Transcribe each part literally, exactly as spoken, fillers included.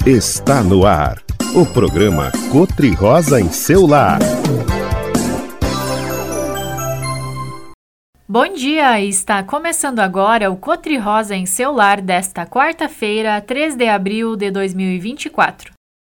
Está no ar, o programa Cotri-Rosa em seu lar. Bom dia, está começando agora o Cotri-Rosa em seu lar desta quarta-feira, três de abril de dois mil e vinte e quatro.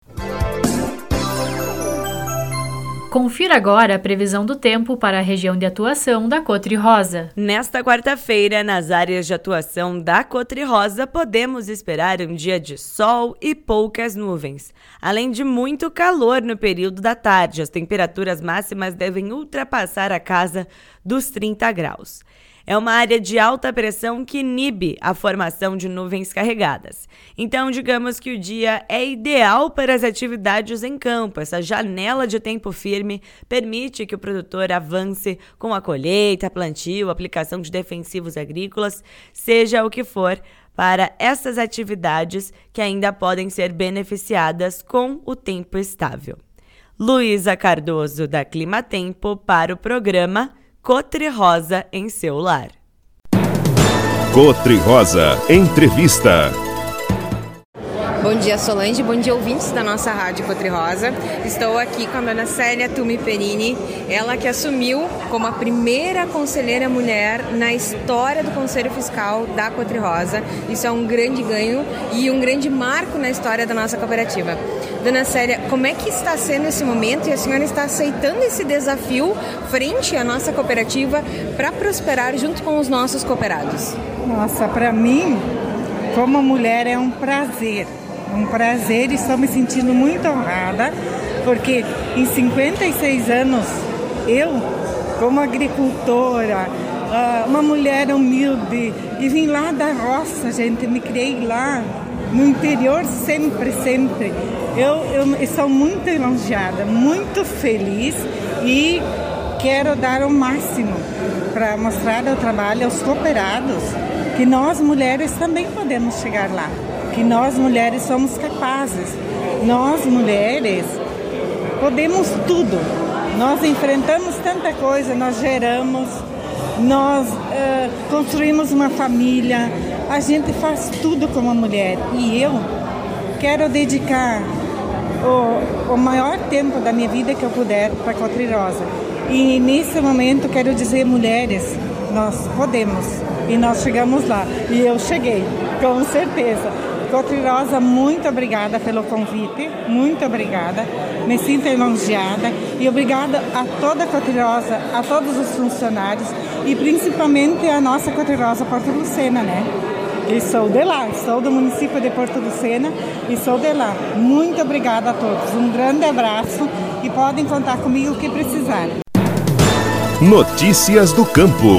Confira agora a previsão do tempo para a região de atuação da Cotri-Rosa. Nesta quarta-feira, nas áreas de atuação da Cotri-Rosa, podemos esperar um dia de sol e poucas nuvens, além de muito calor no período da tarde. As temperaturas máximas devem ultrapassar a casa dos trinta graus. É uma área de alta pressão que inibe a formação de nuvens carregadas. Então, digamos que o dia é ideal para as atividades em campo. Essa janela de tempo firme permite que o produtor avance com a colheita, plantio, aplicação de defensivos agrícolas, seja o que for, para essas atividades que ainda podem ser beneficiadas com o tempo estável. Luísa Cardoso, da Climatempo, para o programa Cotri-Rosa em seu lar. Cotri-Rosa Entrevista. Bom dia, Solange. Bom dia, ouvintes da nossa rádio Cotri-Rosa. Estou aqui com a dona Célia Tumi Perini, ela que assumiu como a primeira conselheira mulher na história do Conselho Fiscal da Cotri-Rosa. Isso é um grande ganho e um grande marco na história da nossa cooperativa. Dona Célia, como é que está sendo esse momento e a senhora está aceitando esse desafio frente à nossa cooperativa para prosperar junto com os nossos cooperados? Nossa, para mim, como mulher, é um prazer. Um prazer e estou me sentindo muito honrada, porque em cinquenta e seis anos, eu, como agricultora, uma mulher humilde, e vim lá da roça, gente, me criei lá, no interior sempre, sempre. Eu, eu estou muito elogiada, muito feliz e quero dar o máximo para mostrar ao trabalho aos cooperados que nós mulheres também podemos chegar lá, que nós mulheres somos capazes, nós mulheres podemos tudo, nós enfrentamos tanta coisa, nós geramos, nós uh, construímos uma família, a gente faz tudo como mulher e eu quero dedicar o, o maior tempo da minha vida que eu puder para a Cotri-Rosa. E nesse momento quero dizer, mulheres, nós podemos e nós chegamos lá. E eu cheguei, com certeza. Cotri-Rosa, muito obrigada pelo convite, muito obrigada. Me sinto elogiada e obrigada a toda a Cotri-Rosa, a todos os funcionários e principalmente a nossa Cotri-Rosa Porto Lucena, né? E sou de lá, sou do município de Porto Lucena e sou de lá. Muito obrigada a todos, um grande abraço e podem contar comigo o que precisarem. Notícias do Campo.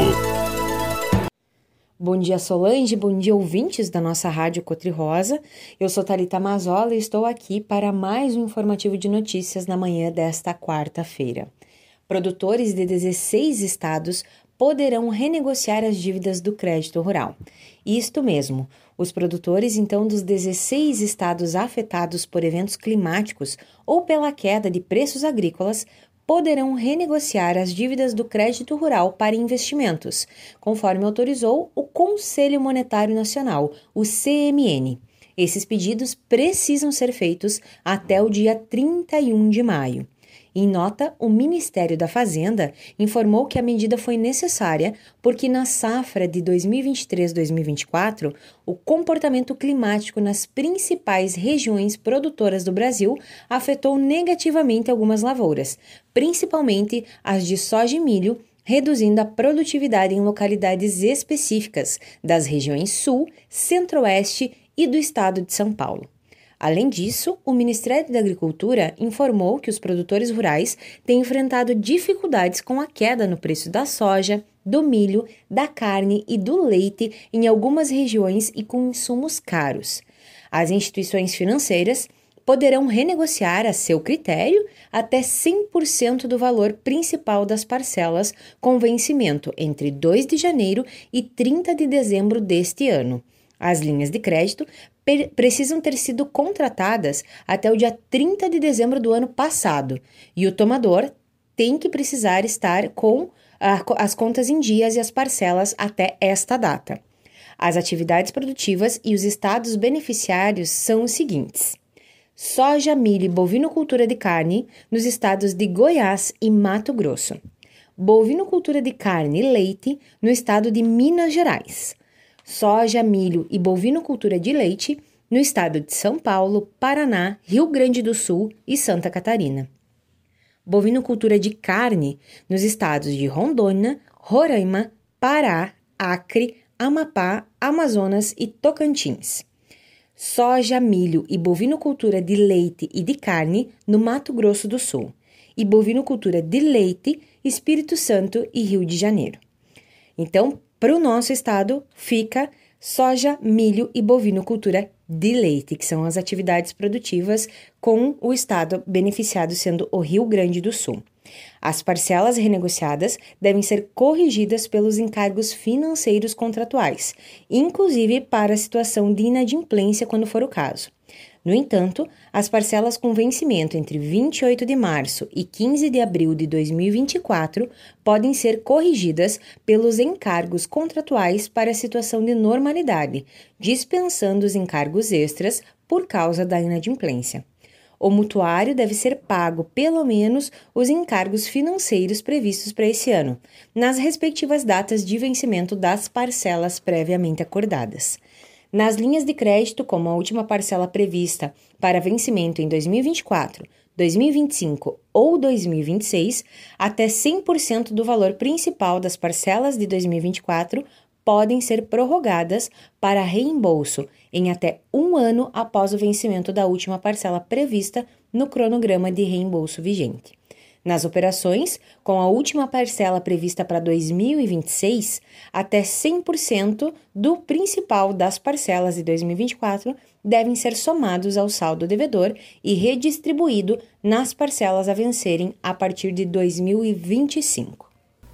Bom dia, Solange, bom dia, ouvintes da nossa rádio Cotri-Rosa. Eu sou Thalita Mazola e estou aqui para mais um informativo de notícias na manhã desta quarta-feira. Produtores de dezesseis estados poderão renegociar as dívidas do crédito rural. Isto mesmo, os produtores então dos dezesseis estados afetados por eventos climáticos ou pela queda de preços agrícolas poderão renegociar as dívidas do crédito rural para investimentos, conforme autorizou o Conselho Monetário Nacional, o C M N. Esses pedidos precisam ser feitos até o dia trinta e um de maio. Em nota, o Ministério da Fazenda informou que a medida foi necessária porque na safra de dois mil e vinte e três a dois mil e vinte e quatro, o comportamento climático nas principais regiões produtoras do Brasil afetou negativamente algumas lavouras, principalmente as de soja e milho, reduzindo a produtividade em localidades específicas das regiões Sul, Centro-Oeste e do estado de São Paulo. Além disso, o Ministério da Agricultura informou que os produtores rurais têm enfrentado dificuldades com a queda no preço da soja, do milho, da carne e do leite em algumas regiões e com insumos caros. As instituições financeiras poderão renegociar a seu critério até cem por cento do valor principal das parcelas com vencimento entre dois de janeiro e trinta de dezembro deste ano. As linhas de crédito precisam ter sido contratadas até o dia trinta de dezembro do ano passado e o tomador tem que precisar estar com a, as contas em dias e as parcelas até esta data. As atividades produtivas e os estados beneficiários são os seguintes: soja, milho e bovinocultura de carne nos estados de Goiás e Mato Grosso, bovinocultura de carne e leite no estado de Minas Gerais, soja, milho e bovinocultura de leite no estado de São Paulo, Paraná, Rio Grande do Sul e Santa Catarina, bovinocultura de carne nos estados de Rondônia, Roraima, Pará, Acre, Amapá, Amazonas e Tocantins, soja, milho e bovinocultura de leite e de carne no Mato Grosso do Sul e bovinocultura de leite, Espírito Santo e Rio de Janeiro. Então, para o nosso estado, fica soja, milho e bovinocultura de leite, que são as atividades produtivas com o estado beneficiado sendo o Rio Grande do Sul. As parcelas renegociadas devem ser corrigidas pelos encargos financeiros contratuais, inclusive para a situação de inadimplência quando for o caso. No entanto, as parcelas com vencimento entre vinte e oito de março e quinze de abril de dois mil e vinte e quatro podem ser corrigidas pelos encargos contratuais para a situação de normalidade, dispensando os encargos extras por causa da inadimplência. O mutuário deve ser pago pelo menos os encargos financeiros previstos para esse ano, nas respectivas datas de vencimento das parcelas previamente acordadas. Nas linhas de crédito, como a última parcela prevista para vencimento em dois mil e vinte e quatro, dois mil e vinte e cinco ou dois mil e vinte e seis, até cem por cento do valor principal das parcelas de dois mil e vinte e quatro podem ser prorrogadas para reembolso em até um ano após o vencimento da última parcela prevista no cronograma de reembolso vigente. Nas operações, com a última parcela prevista para dois mil e vinte e seis, até cem por cento do principal das parcelas de dois mil e vinte e quatro devem ser somados ao saldo devedor e redistribuído nas parcelas a vencerem a partir de dois mil e vinte e cinco.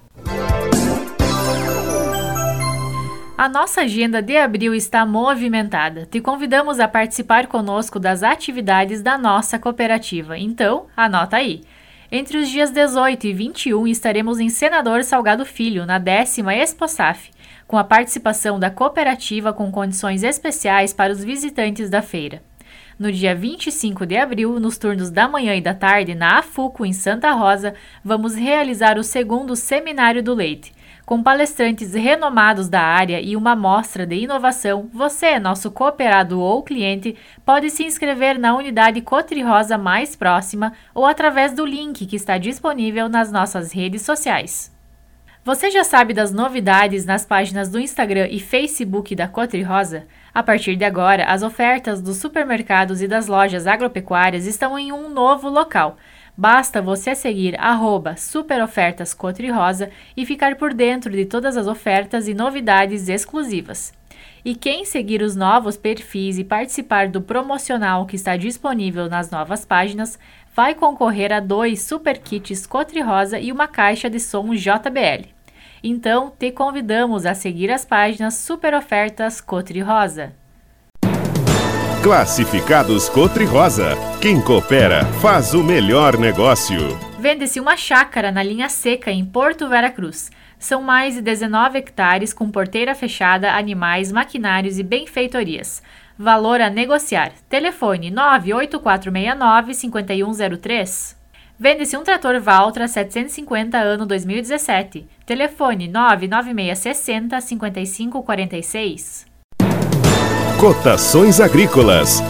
A nossa agenda de abril está movimentada. Te convidamos a participar conosco das atividades da nossa cooperativa. Então, anota aí. Entre os dias dezoito e vinte e um estaremos em Senador Salgado Filho, na décima ExpoSAF, com a participação da cooperativa com condições especiais para os visitantes da feira. No dia vinte e cinco de abril, nos turnos da manhã e da tarde, na AFUCO, em Santa Rosa, vamos realizar o segundo Seminário do Leite. Com palestrantes renomados da área e uma mostra de inovação, você, nosso cooperado ou cliente, pode se inscrever na unidade Cotri Rosa mais próxima ou através do link que está disponível nas nossas redes sociais. Você já sabe das novidades nas páginas do Instagram e Facebook da Cotri Rosa? A partir de agora, as ofertas dos supermercados e das lojas agropecuárias estão em um novo local. Basta você seguir arroba superofertas Cotri Rosa e ficar por dentro de todas as ofertas e novidades exclusivas. E quem seguir os novos perfis e participar do promocional que está disponível nas novas páginas, vai concorrer a dois super kits Cotri Rosa e uma caixa de som J B L. Então, te convidamos a seguir as páginas Superofertas Cotri Rosa. Classificados Cotri Rosa. Quem coopera faz o melhor negócio. Vende-se uma chácara na linha seca em Porto Veracruz. São mais de dezenove hectares com porteira fechada, animais, maquinários e benfeitorias. Valor a negociar. Telefone nove oito quatro seis nove cinco um zero três. Vende-se um trator Valtra setecentos e cinquenta ano dois mil e dezessete. Telefone nove nove seis seis zero cinco cinco quatro seis. Cotações agrícolas.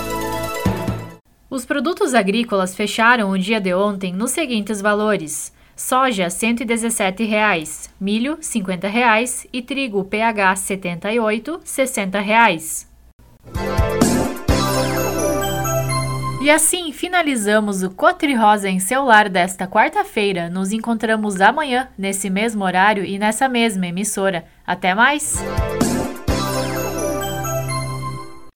Os produtos agrícolas fecharam o dia de ontem nos seguintes valores: soja cento e dezessete reais, milho cinquenta reais e trigo P H setenta e oito, sessenta reais. E assim finalizamos o Cotri Rosa em seu lar desta quarta-feira. Nos encontramos amanhã, nesse mesmo horário e nessa mesma emissora. Até mais!